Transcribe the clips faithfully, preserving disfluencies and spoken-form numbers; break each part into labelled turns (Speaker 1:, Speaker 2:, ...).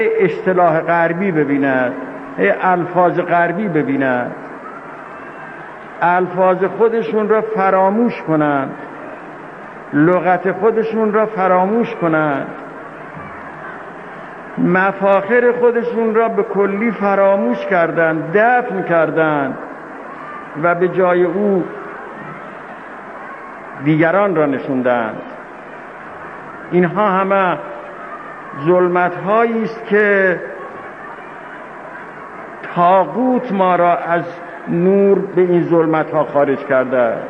Speaker 1: اصطلاح غربی ببیند، الفاظ غربی ببیند، الفاظ خودشون را فراموش کنند، لغت خودشون را فراموش کنند، مفاخر خودشون را به کلی فراموش کردند، دفن کردند و به جای او دیگران را نشوندند. اینها همه ظلمت هایی است که طاغوت ما را از نور به این ظلمت ها خارج کرده است.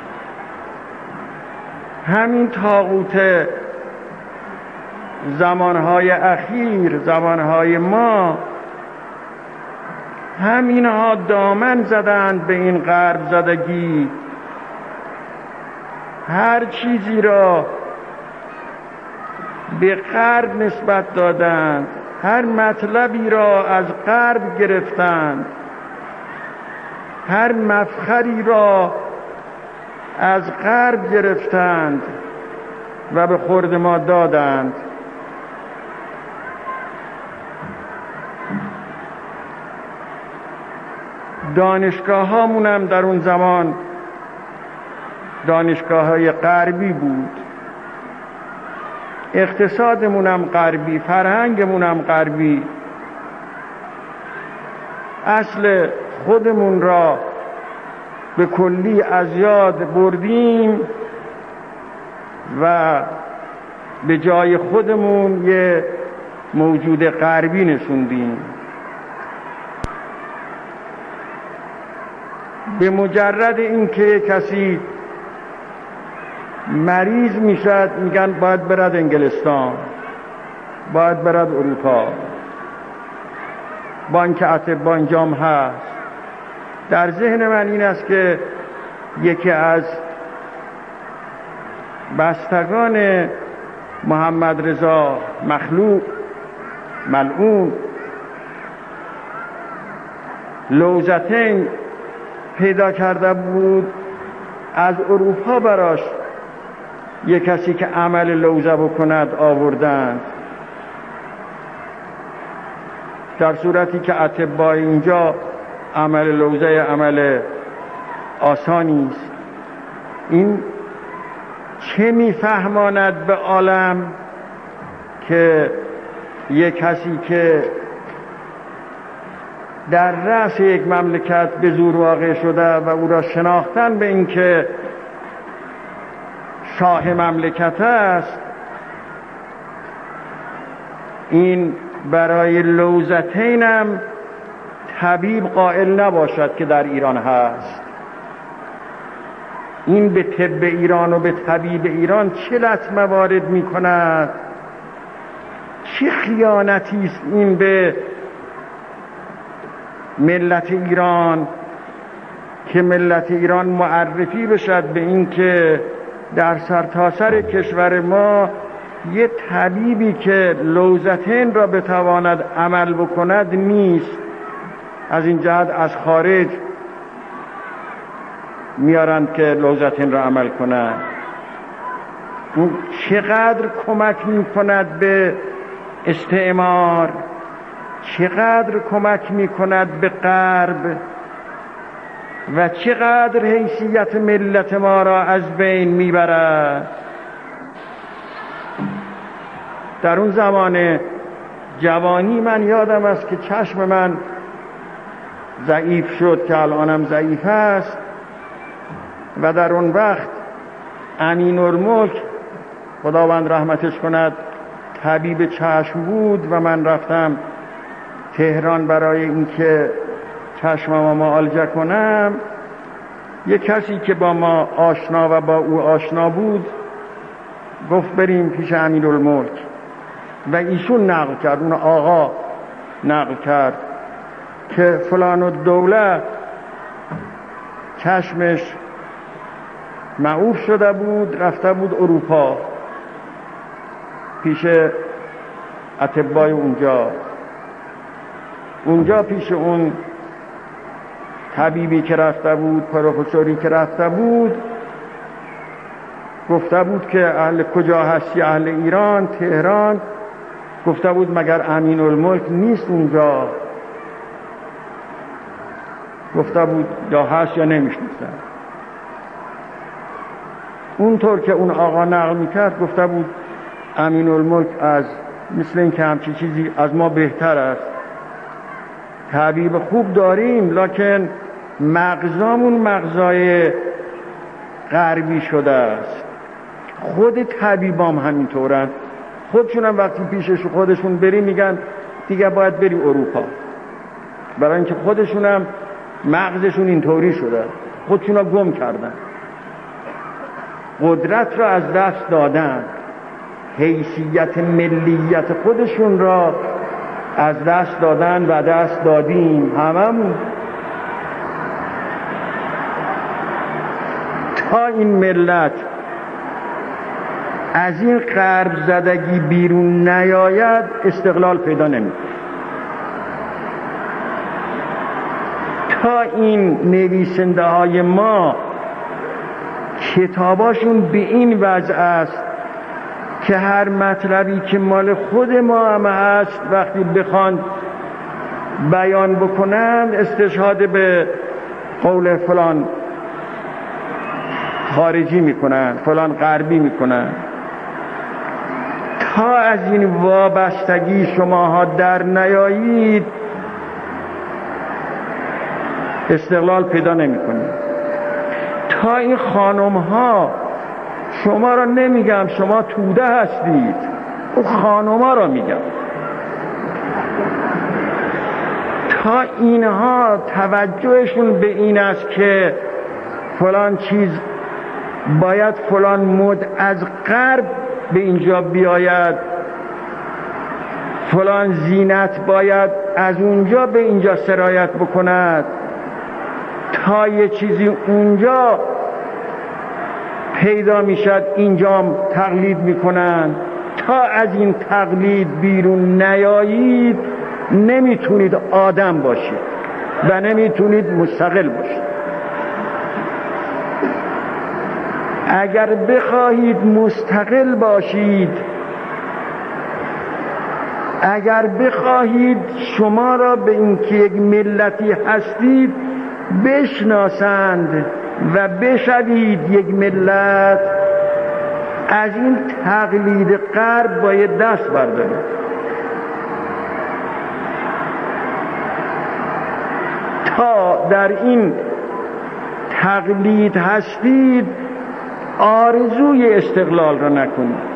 Speaker 1: همین طاغوت زمانهای اخیر، زمانهای ما، همینها دامن زدند به این غرب زدگی، هر چیزی را به غرب نسبت دادند، هر مطلبی را از غرب گرفتند، هر مفخری را از غرب گرفتند و به خورد ما دادند. دانشگاه هامون هم در اون زمان دانشگاه های غربی بود، اقتصادمون هم غربی، فرهنگمون هم غربی. اصل خودمون را به کلی از یاد بردیم و به جای خودمون یه موجود غربی نشوندیم. به مجرد اینکه کسی مریض میشد میگن باید برد انگلستان، باید برد اروپا، بانک اطبا اینجام هست. در ذهن من این است که یکی از بستگان محمد رضا مخلوع ملعون لوزتین پیدا کرده بود، از اروپا براش یک کسی که عمل لوزه بکند آوردند، در صورتی که اطباء اینجا عمل لوزه عمل آسانی است. این چه میفهماند به عالم که یک کسی که در رأس یک مملکت به زور واقع شده و او را شناختن به اینکه شاه مملکت است، این برای لوزتینم طبیب قائل نباشد که در ایران هست. این به طب ایران و به طبیب ایران چه لطمه وارد می کند، چه خیانتی است این به ملت ایران که ملت ایران معرفی بشد به این که در سرتاسر کشور ما یه طبیبی که لوزتین را بتواند عمل بکند نیست. از این جهت از خارج میارند که لوزتین را عمل کند. اون چقدر کمک میکند به استعمار، چقدر کمک میکند به غرب و چقدر حیثیت ملت ما را از بین میبرد. در اون زمان جوانی من یادم است که چشم من ضعیف شد که الانم ضعیف است و در اون وقت امین‌الملک خداوند رحمتش کند طبیب چشم بود و من رفتم تهران برای اینکه چشمم معالجه کنم. یک کسی که با ما آشنا و با او آشنا بود گفت بریم پیش امین‌الملک و ایشون نقل کرد، اون آقا نقل کرد که فلان الدوله چشمش معوف شده بود، رفته بود اروپا پیش اطبای اونجا. اونجا پیش اون طبیبی که رفته بود، پروفسوری که رفته بود، گفته بود که اهل کجا هستی؟ اهل ایران، تهران. گفته بود مگر امین الملک نیست اونجا؟ گفته بود یا هست یا نمیشناسم. اونطور که اون آقا نقل میکرد گفته بود امین الملک از مثل این که همچی چیزی از ما بهتر است. طبیب خوب داریم لکن مغزامون مغزای غربی شده است. خود طبیبام همینطورن، خودشون هم وقتی پیشش خودشون بری میگن دیگه باید بری اروپا، برای اینکه خودشون هم مغزشون اینطوری شده، خودشون رو گم کردن، قدرت را از دست دادن، حیثیت ملیت خودشون را از دست دادن و دست دادیم هممون. تا این ملت از این غرب زدگی بیرون نیاید استقلال پیدا نمی‌کنه. تا این نویسنده های ما کتاباشون به این وضع است که هر مطلبی که مال خود ما هم هست وقتی بخوان بیان بکنن استشهاد به قول فلان خارجی میکنن، فلان غربی میکنن. تا از این وابستگی شماها در نیایید استقلال پیدا نمیکنید. تا این خانم ها، شما را نمیگم شما توده هستید، اون خانم ها را میگم، تا اینها توجهشون به این است که فلان چیز باید فلان مد از غرب به اینجا بیاید، فلان زینت باید از اونجا به اینجا سرایت بکند، تا یه چیزی اونجا پیدا میشد اینجا تقلید میکنن. تا از این تقلید بیرون نیایید نمیتونید آدم باشید و نمیتونید مستقل باشید. اگر بخواهید مستقل باشید، اگر بخواهید شما را به اینکه یک ملتی هستید بشناسند و بشوید یک ملت، از این تقلید غرب باید دست بردارید. تا در این تقلید هستید آرزوی استقلال را نکنید.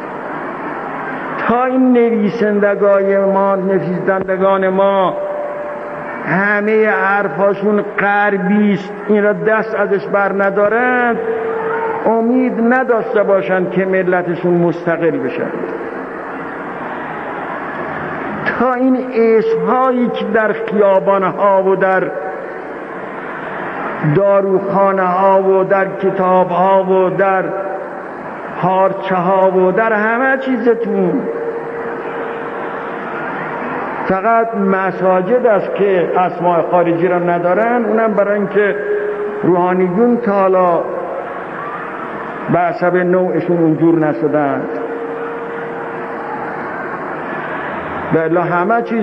Speaker 1: تا این نویسندگان ما، نویسندگان ما همه حرفاشون غربی است، این را دست ازش بر ندارند، امید نداشته باشند که ملتشون مستقل بشن. تا این اسمهایی که در خیابانها و در داروخانه ها و در کتاب ها و در پارچه ها و در همه چیزتون فقط مساجد است که اسماء خارجی را ندارن، اونم برای اینکه روحانیون تا حالا به حسب نوعشون اونجور نشدند. بله همه چیز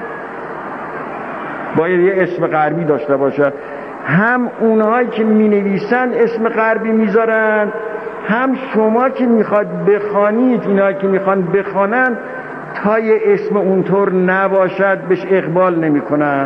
Speaker 1: باید یه اسم غربی داشته باشه. هم اونهایی که می نویسن اسم غربی میذارن، هم شما که میخواد بخوانید، اینهایی که میخوان بخوانن تا یه اسم اونطور نباشد بهش اقبال نمی کنن.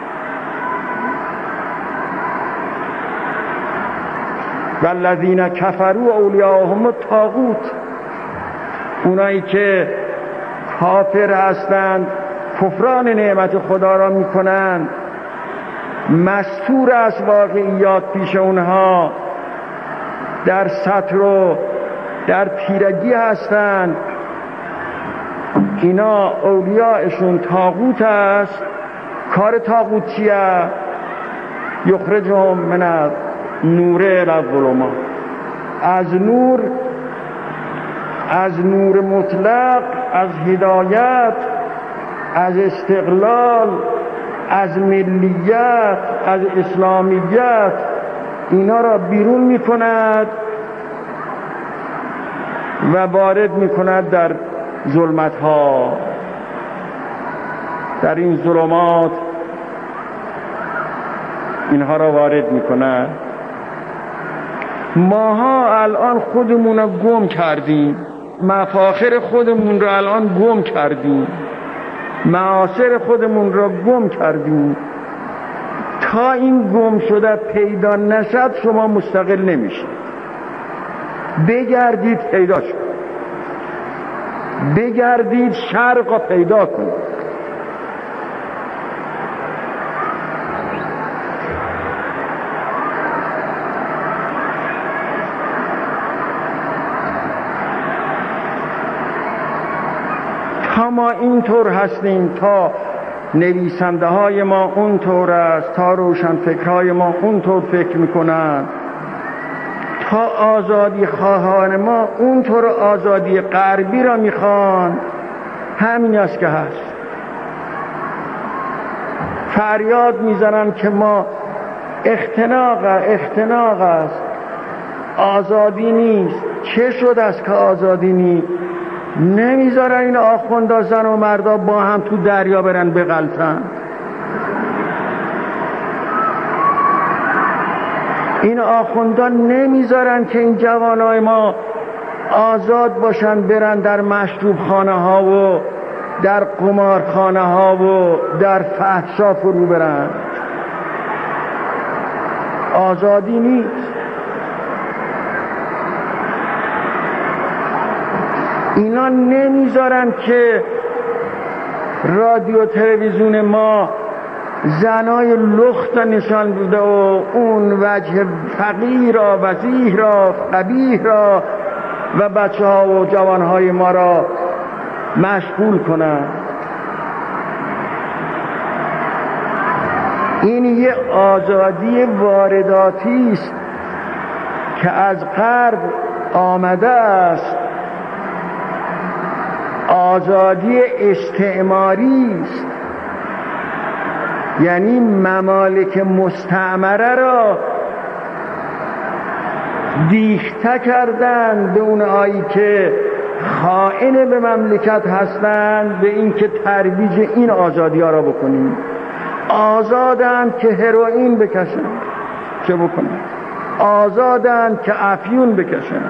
Speaker 1: والذین کفروا اولیاءهم الطاغوت، اونایی که کافر هستند کفران نعمت خدا را میکنند، مستور از واقعیات پیش اونها، در سطر و در تیرگی هستند، اینا اولیاءشون طاغوت است. کار طاغوت چیه؟ یخرجهم من نور الی الظلمات، از نور، از نور مطلق، از هدایت، از استقلال، از ملیت، از اسلامیت، اینا را بیرون می کند و وارد می کند در ظلمت ها، در این ظلمات اینها را وارد میکنن. ماها الان خودمون را گم کردیم، مفاخر خودمون را الان گم کردیم، معاصر خودمون را گم کردیم. تا این گم شده پیدا نشد شما مستقل نمیشید. بگردید پیدا شد، بگردید شرق را پیدا کنید. تا ما اینطور هستیم، تا نویسنده های ما اونطور است، تا روشنفکرهای ما اونطور فکر میکنن، تا آزادی خواهان ما اونطور آزادی غربی را میخوان، همین است که هست. فریاد میزنن که ما اختناق اختناق است، آزادی نیست. چه شد است که آزادی نیست؟ نمیذارن این آخوندا زن و مردا با هم تو دریا برن بغلطن. این آخوندا نمیذارن که این جوانای ما آزاد باشن، برن در مشروب خانه ها و در قمارخانه ها و در فحشا فرو برن. آزادی نیست. اینا نمیذارن که رادیو تلویزیون ما زنای لخت نشان بوده و اون وجه فقیر را، وضیح را، قبیح را و بچه ها و جوان های ما را مشغول کنن. این یه آزادی وارداتی است که از غرب آمده است، آزادی استعماری است. یعنی ممالک مستعمره را دیخته کردن به اون آیی که خائن به مملکت هستند، به این که ترویج این آزادی ها را بکنیم. آزادند که هروئین بکشن، چه بکنن؟ آزادند که افیون بکشن،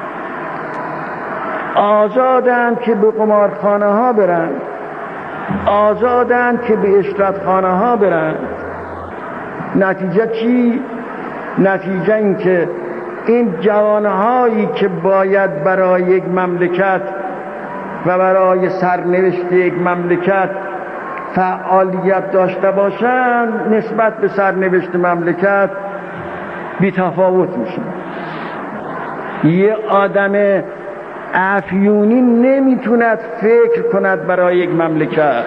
Speaker 1: آزادند که به قمارخانه ها برن، آزادند که به اشرتخانه ها برن. نتیجه چی؟ نتیجه این که این جوانهایی که باید برای یک مملکت و برای سرنوشت یک مملکت فعالیت داشته باشند، نسبت به سرنوشت مملکت بی تفاوت میشن. یه آدم افیونی نمیتوند فکر کند برای یک مملکت،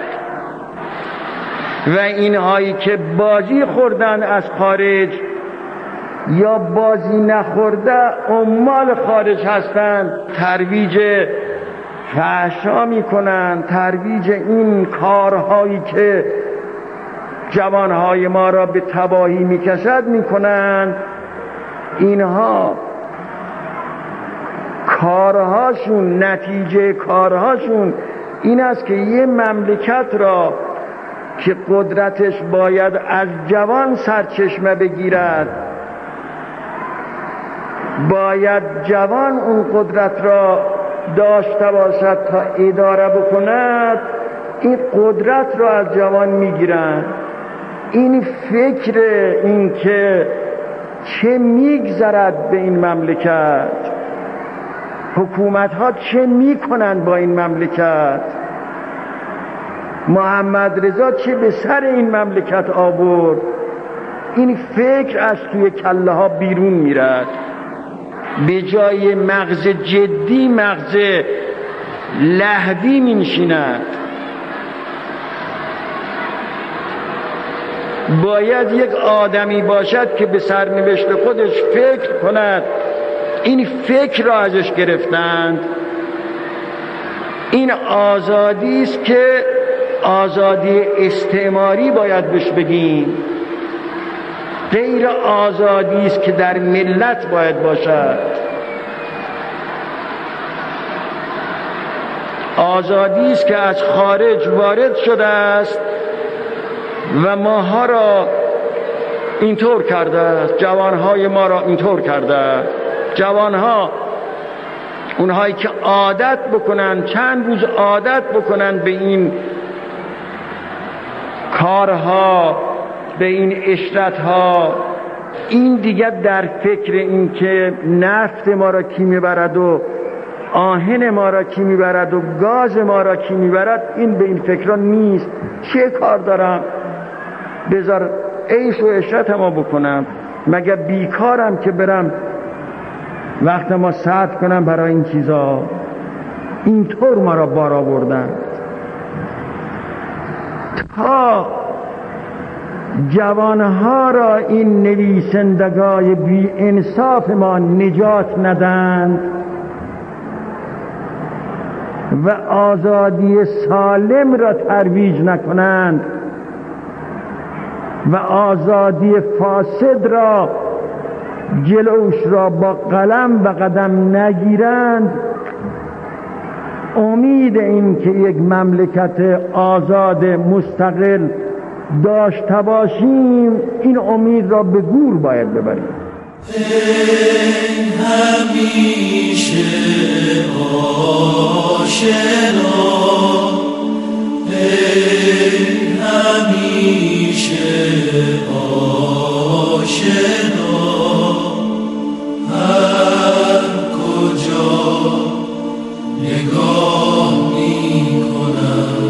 Speaker 1: و اینهایی که بازی خوردن از خارج یا بازی نخورده عمال خارج هستند، ترویج فحشا میکنن، ترویج این کارهایی که جوانهای ما را به تباهی میکشد میکنن. اینها کارهاشون، نتیجه کارهاشون این است که یه مملکت را که قدرتش باید از جوان سرچشمه بگیرد، باید جوان اون قدرت را داشته باشد تا اداره بکند، این قدرت را از جوان میگیرند. این فکر این که چه میگذرد به این مملکت، حکومت ها چه میکنند با این مملکت، محمد رضا چه به سر این مملکت آورد، این فکر از توی کله ها بیرون میرد. به جای مغز جدی مغز لهوی مینشیند. باید یک آدمی باشد که به سرنوشت خودش فکر کند. این فکر را ازش گرفتند. این آزادی است که آزادی استعماری باید بهش بگیم، غیر آزادی است که در ملت باید باشد. آزادی است که از خارج وارد شده است و ماها را اینطور کرده است، جوانهای ما را اینطور کرده است. جوانها اونهایی که عادت بکنن، چند روز عادت بکنن به این کارها، به این اشرتها، این دیگر در فکر این که نفت ما را کی میبرد و آهن ما را کی میبرد و گاز ما را کی میبرد، این به این فکرها نیست. چه کار دارم؟ بذار عیش و عشرت ما بکنم، مگر بیکارم که برم وقت ما صرف کنم برای این چیزا؟ اینطور ما را بار آوردن تا جوانها را این نویسندگای بی انصاف ما نجات ندند و آزادی سالم را ترویج نکنند و آزادی فاسد را جلوش را با قلم و قدم نگیرند. امید این که یک مملکت آزاد مستقل داشته باشیم، این امید را به گور باید ببریم.
Speaker 2: این همیشه آشنا، این همیشه آشنا، هر کجا نگاه می کنم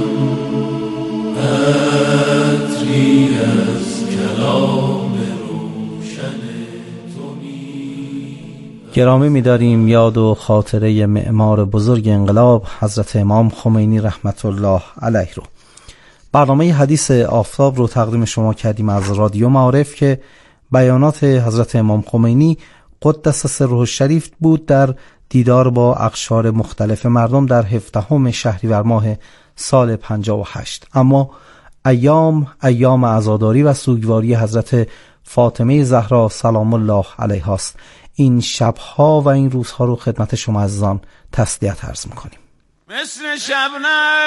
Speaker 2: عطری از کلام روشن تو می.
Speaker 3: گرامی می‌داریم یاد و خاطره معمار بزرگ انقلاب حضرت امام خمینی رحمت الله علیه رو. برنامه حدیث آفتاب رو تقدیم شما کردیم از رادیو معارف که بیانات حضرت امام خمینی قدس سره الشریف بود در دیدار با اقشار مختلف مردم در هفدهم شهریور ماه سال پنجاه و هشت. اما ایام ایام عزاداری و سوگواری حضرت فاطمه زهرا سلام الله علیها است. این شبها و این روزها رو خدمت شما عزیزان تسلیت عرض می‌کنیم.
Speaker 2: مثل شبنم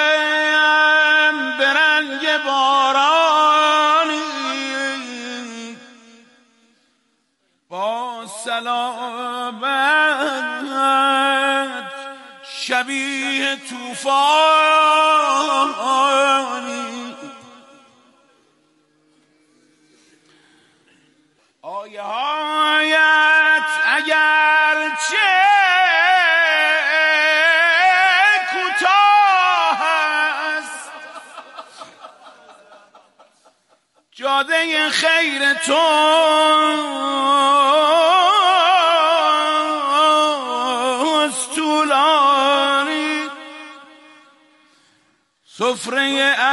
Speaker 2: به رنگ بارانی، با سلامت شبیه طوفانی. آیه هایت اگر چه کوتاه است، جاده خیر تو طولانی. سفره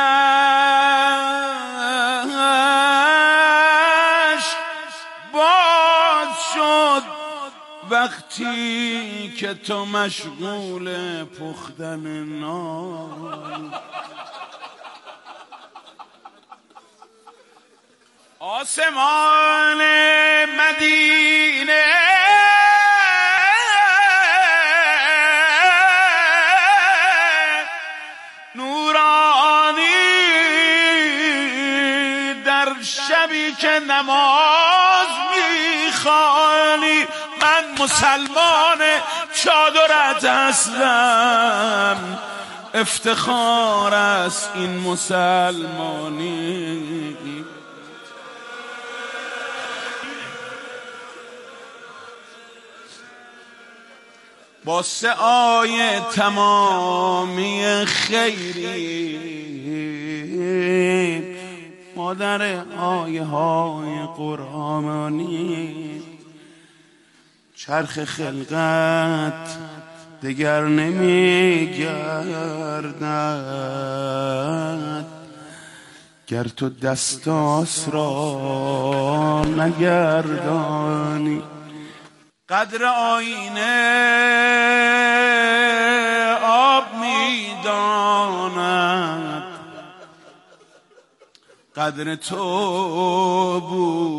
Speaker 2: عشق باز شد وقتی که تو مشغول پختن نان. آسمان مدینه نورانی، در شبی که نماز میخوانی. من مسلمان چادرت هستم، افتخار است این مسلمانی. با سعای تمامی خیری، مادر آیه های قرآنی، چرخ خلقت دگر نمی گردد گر تو دستاس را نگردانی. قدر آینه آب میداند، قدر تو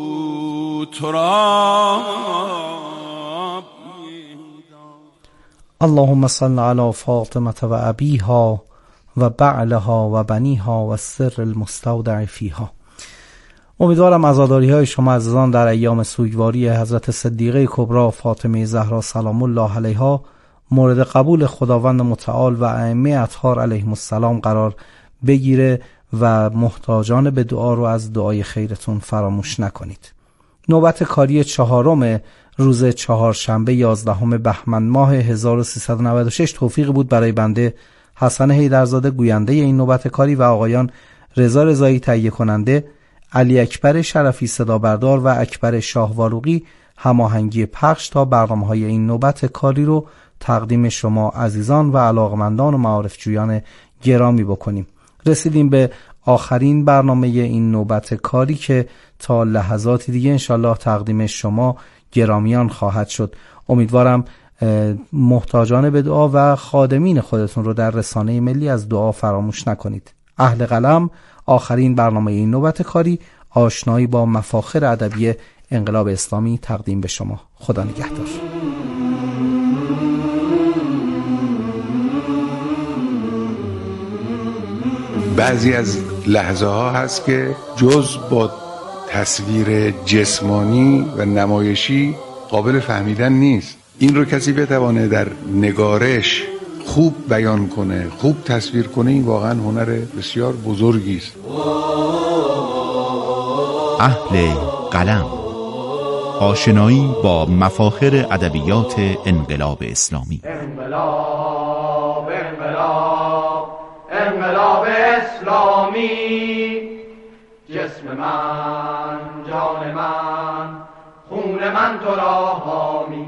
Speaker 2: بود تو را.
Speaker 3: اللهم صل علی فاطمه و ابیها و بعلها و بنیها و السر المستودع فیها. امیدوارم عزاداری های شما عزیزان در ایام سوگواری حضرت صدیقه کبری فاطمه زهرا سلام الله علیها مورد قبول خداوند متعال و ائمه اطهار علیهم السلام قرار بگیره و محتاجان به دعا رو از دعای خیرتون فراموش نکنید. نوبت کاری چهارم روز چهارشنبه یازدهم بهمن ماه هزار و سیصد و نود و شش توفیق بود برای بنده حسن حیدرزاده گوینده این نوبت کاری و آقایان رضا رضایی تهیه کننده، علی اکبر شرفی صدا بردار و اکبر شاه واروقی هماهنگی پخش تا برنامه‌های این نوبت کاری رو تقدیم شما عزیزان و علاقمندان و معارف جویان گرامی بکنیم. رسیدیم به آخرین برنامه این نوبت کاری که تا لحظاتی دیگه انشالله تقدیم شما گرامیان خواهد شد. امیدوارم محتاجان به دعا و خادمین خودتون رو در رسانه ملی از دعا فراموش نکنید. اهل قلم آخرین برنامه این نوبت کاری آشنایی با مفاخر ادبی انقلاب اسلامی تقدیم به شما. خدا نگهدار.
Speaker 4: بعضی از لحظه ها هست که جز با تصویر جسمانی و نمایشی قابل فهمیدن نیست. این رو کسی بتوانه در نگارش خوب بیان کنه، خوب تصویر کنه، این واقعا هنر بسیار بزرگی است.
Speaker 5: اهل قلم، آشنایی با مفاخر ادبیات انقلاب اسلامی.
Speaker 6: انقلاب انقلاب انقلاب اسلامی، جسم من جان من خون من تو را حامی،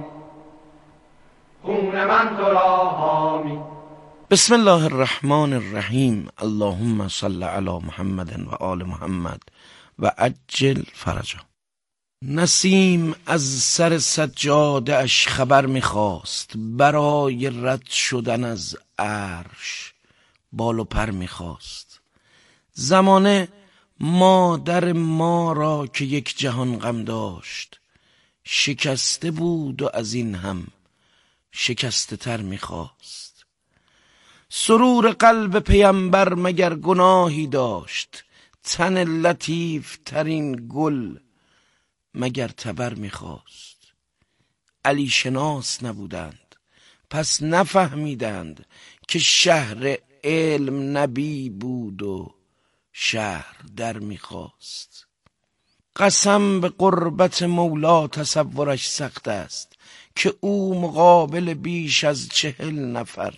Speaker 6: خون من تو را حامی.
Speaker 7: بسم الله الرحمن الرحیم. اللهم صل علی محمد و آل محمد و عجل فرجا. نسیم از سر سجاده اش خبر میخواست، برای رد شدن از عرش بال و پر میخواست. زمانه مادر ما را که یک جهان غم داشت، شکسته بود و از این هم شکسته تر میخواست. سرور قلب پیمبر مگر گناهی داشت، تن لطیف ترین گل مگر تبر میخواست. علی شناس نبودند پس نفهمیدند که شهر علم نبی بود و شهر در میخواست. قسم به قربت مولا تصورش سخت است، که او مقابل بیش از چهل نفر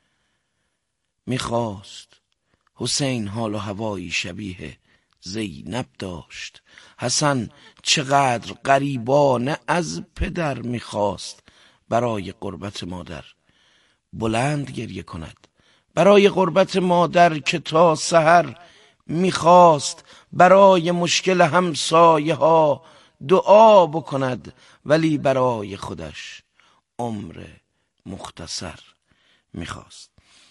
Speaker 7: میخواست. حسین حال و هوایی شبیه زینب داشت، حسن چقدر غریبانه از پدر میخواست. برای قربت مادر بلند گریه کند، برای قربت مادر که تا سحر میخواست. برای مشکل همسایه ها دعا بکند، ولی برای خودش عمر مختصر میخواست.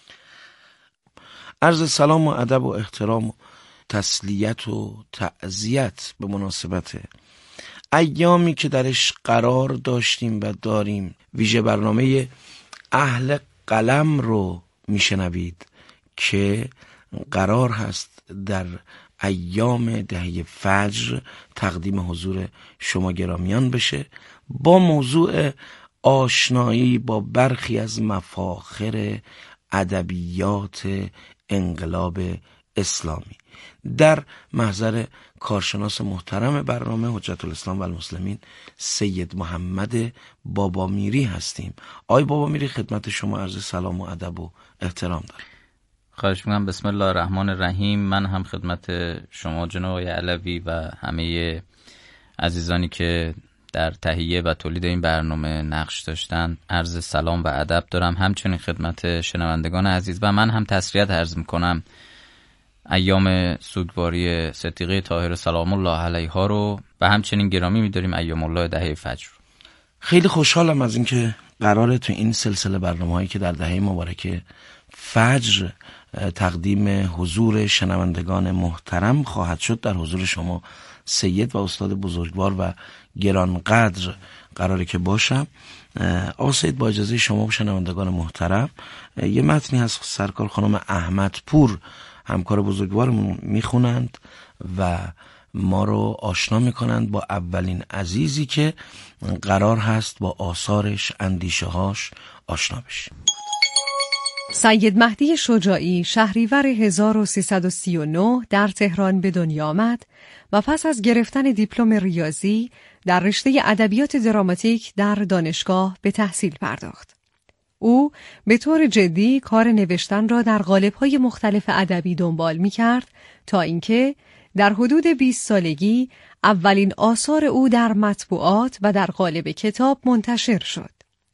Speaker 7: عرض سلام و ادب و احترام و تسلیت و تعزیت به مناسبت ایامی که درش قرار داشتیم و داریم. ویژه برنامه اهل قلم رو میشنوید که قرار هست در ایام دهه فجر تقدیم حضور شما گرامیان بشه با موضوع آشنایی با برخی از مفاخر ادبیات انقلاب اسلامی. در محضر کارشناس محترم برنامه حجت الاسلام و المسلمین سید محمد بابامیری هستیم. آی بابامیری، خدمت شما عرض سلام و ادب و احترام دارم.
Speaker 8: خواهش میکنم. بسم الله الرحمن الرحیم. من هم خدمت شما جناب آقای علوی و همه عزیزانی که در تهیه و تولید این برنامه نقش داشتن عرض سلام و ادب دارم. همچنین خدمت شنوندگان عزیز و من هم تسلیت عرض میکنم ایام سوگواری صدیقه طاهره سلام الله علیها رو و همچنین گرامی می‌داریم ایام الله دهه فجر.
Speaker 7: خیلی خوشحالم از اینکه قراره تو این سلسله برنامه‌هایی که در دهه مبارکه فجر تقدیم حضور شنوندگان محترم خواهد شد. در حضور شما سید و استاد بزرگوار و گرانقدر قراره که باشم. آقا سید با اجازه شما و شنوندگان محترم، یه متنی هست سرکار خانم احمد پور همکار بزرگوارمون میخونند و ما رو آشنا میکنند با اولین عزیزی که قرار هست با آثارش، اندیشه هاش آشنا بشیم.
Speaker 9: سید مهدی شجاعی شهریور هزار و سیصد و سی و نه در تهران به دنیا آمد و پس از گرفتن دیپلم ریاضی در رشته ادبیات دراماتیک در دانشگاه به تحصیل پرداخت. او به طور جدی کار نوشتن را در قالب‌های مختلف ادبی دنبال می‌کرد تا اینکه در حدود بیست سالگی اولین آثار او در مطبوعات و در قالب کتاب منتشر شد.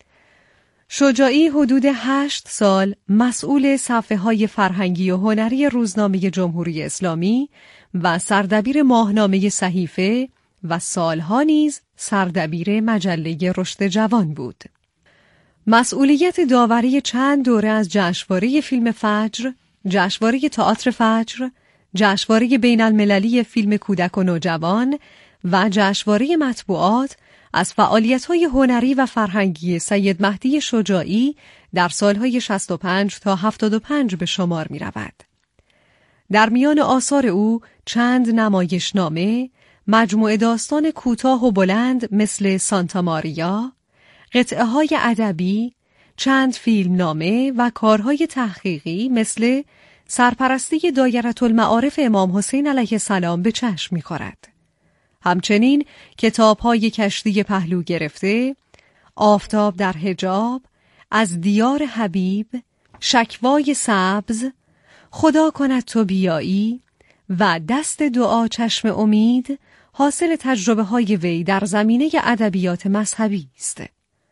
Speaker 9: شجاعی حدود هشت سال مسئول صفحه‌های فرهنگی و هنری روزنامه جمهوری اسلامی و سردبیر ماهنامه صحیفه و سالها نیز سردبیر مجله رشد جوان بود. مسئولیت داوری چند دوره از جشنواره فیلم فجر، جشنواره تئاتر فجر، جشنواره بین المللی فیلم کودک و نوجوان و جشنواره مطبوعات از فعالیت‌های هنری و فرهنگی سید مهدی شجاعی در سالهای شصت و پنج تا هفتاد و پنج به شمار می‌رود. در میان آثار او چند نمایشنامه، مجموعه داستان کوتاه و بلند مثل سانتا ماریا، قطعه‌های ادبی، چند فیلمنامه و کارهای تحقیقی مثل سرپرستی دایره المعارف امام حسین علیه السلام به چشم می‌خورد. همچنین کتاب‌های کشتی پهلو گرفته، آفتاب در حجاب، از دیار حبیب، شکوای سبز، خدا کند تو بیایی و دست دعا چشم امید حاصل تجربه‌های وی در زمینه ادبیات مذهبی است.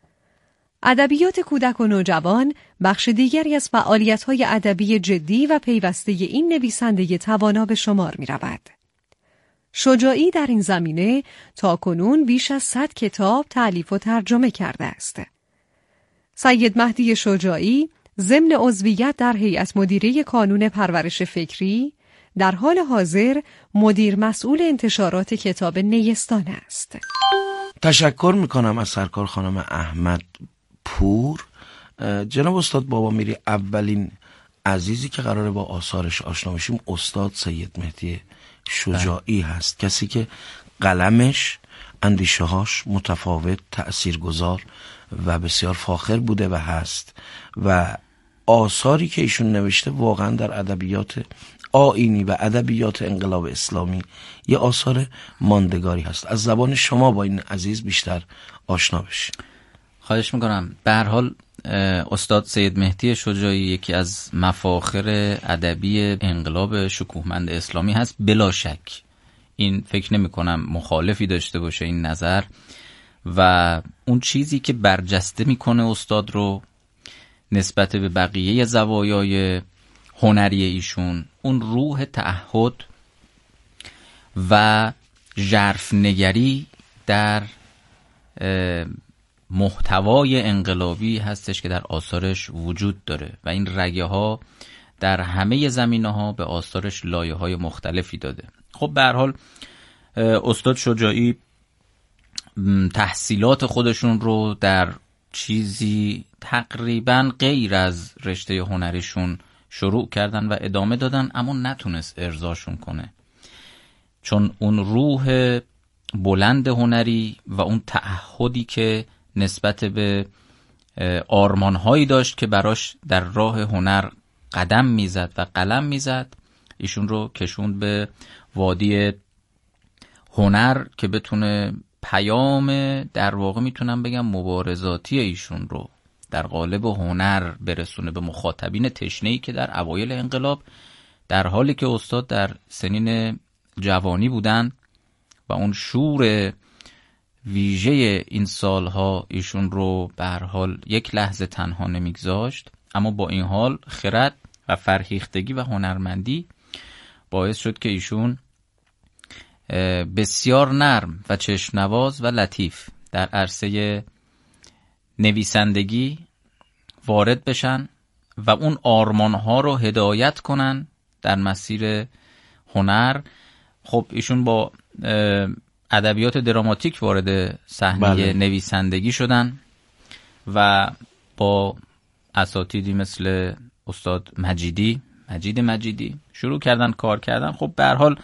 Speaker 9: ادبیات کودک و نوجوان بخش دیگری از فعالیت‌های ادبی جدی و پیوسته این نویسنده توانا به شمار می‌رود. شجاعی در این زمینه تاکنون بیش از صد کتاب تألیف و ترجمه کرده است. سید مهدی شجاعی ضمن عضویت در هیئت مدیره کانون پرورش فکری در حال حاضر مدیر مسئول انتشارات کتاب نیستان است.
Speaker 7: تشکر میکنم از سرکار خانم احمد پور. جناب استاد بابا میری، اولین عزیزی که قراره با آثارش آشنا بشیم استاد سید مهدی شجاعی هست، کسی که قلمش، اندیشه‌هاش متفاوت، تأثیرگذار و بسیار فاخر بوده و هست و آثاری که ایشون نوشته واقعا در ادبیات آیینی و ادبیات انقلاب اسلامی یه آثار ماندگاری هست. از زبان شما با این عزیز بیشتر آشنا بشیم.
Speaker 8: خواهش میکنم. به هر حال استاد سید مهدی شجاعی یکی از مفاخر ادبی انقلاب شکوهمند اسلامی هست، بلا شک. این فکر نمی کنم مخالفی داشته باشه این نظر. و اون چیزی که برجسته میکنه استاد رو نسبت به بقیه زوایای هنری ایشون، اون روح تعهد و ژرف‌نگری در محتوای انقلابی هستش که در آثارش وجود داره و این رگه ها در همه زمینه ها به آثارش لایه های مختلفی داده. خب به هر حال استاد شجاعی تحصیلات خودشون رو در چیزی تقریبا غیر از رشته هنریشون شروع کردن و ادامه دادن، اما نتونست ارضاشون کنه، چون اون روح بلند هنری و اون تعهدی که نسبت به آرمانهایی داشت که براش در راه هنر قدم میزد و قلم میزد، ایشون رو کشوند به وادی هنر که بتونه پیام، در واقع میتونم بگم مبارزاتی ایشون رو در قالب هنر برسونه به مخاطبین تشنه‌ای که در اوایل انقلاب، در حالی که استاد در سنین جوانی بودن و اون شور ویژه این سالها ایشون رو به هر حال یک لحظه تنها نمیگذاشت، اما با این حال خرد و فرهیختگی و هنرمندی باعث شد که ایشون بسیار نرم و چشم‌نواز و لطیف در عرصه نویسندگی وارد بشن و اون آرمان ها رو هدایت کنن در مسیر هنر. خب ایشون با ادبیات دراماتیک وارد صحنه بله. نویسندگی شدن و با اساتیدی مثل استاد مجیدی مجید مجیدی شروع کردن کار کردن. خب به هر حال